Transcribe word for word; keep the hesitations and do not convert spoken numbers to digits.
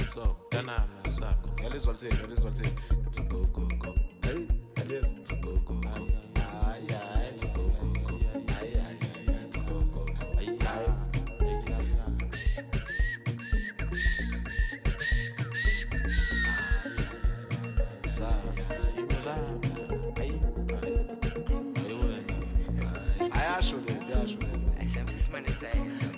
So, kanana sakho. Yalizwa lithe, yalizwa lithe. It's a go go go. Hey, yalizwa. It's a go go go. Ay ay, it's a go go go. Ay ay ay, it's a go go. Ay ay. Sa, sa. Ay. Ay, ay. Ay, acho, né? Acho, né? É sempre esse mané.